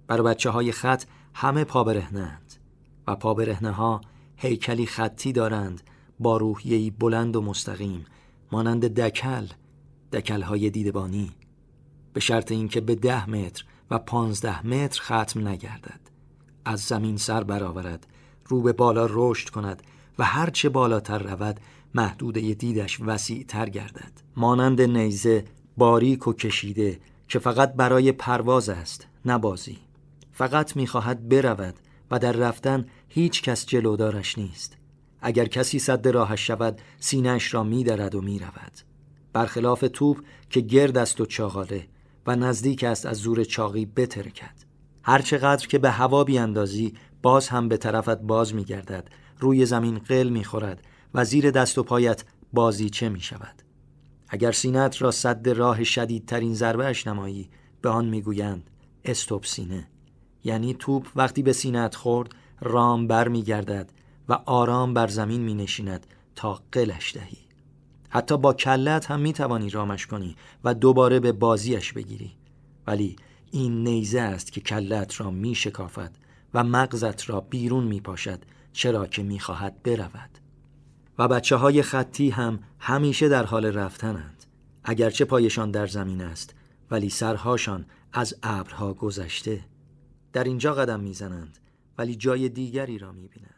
برای بچه‌های خط همه پابرهنه‌اند و پابرهنه‌ها هیکلی خطی دارند با روحیه‌ای بلند و مستقیم مانند دکل‌های دیدبانی، به شرط اینکه به 10 متر و 15 متر ختم نگردد، از زمین سر برآورد، رو به بالا رشد کند و هرچه بالاتر رود محدوده دیدش وسیع تر گردد، مانند نیزه باریک و کشیده که فقط برای پرواز است نه بازی. فقط می‌خواهد برود و در رفتن هیچ کس جلودارش نیست. اگر کسی سد راهش شود سینه‌اش را می‌درد و می‌رود. برخلاف توپ که گرد است و چاغاله و نزدیک است از زور چاقی بترکد. هر چقدر که به هوا بیاندازی باز هم به طرفت باز می‌گردد، روی زمین قل می‌خورد و زیر دست و پایت بازیچه می‌شود. اگر سینه‌ات را سد راه شدیدترین ضربه‌اش نمایی به آن می‌گویند استوب سینه، یعنی توپ وقتی به سینه‌ات خورد رام بر می‌گردد و آرام بر زمین می‌نشیند تا قلش دهی. حتی با کلت هم می‌توانی رامش کنی و دوباره به بازیش بگیری، ولی این نیزه است که کلت را می‌شکافد و مغزت را بیرون می‌پاشد، چرا که می‌خواهد برود. و بچه‌های خطی هم همیشه در حال رفتنند، اگرچه پایشان در زمین است ولی سرهاشان از ابرها گذشته. در اینجا قدم می‌زنند ولی جای دیگری را می‌بینند.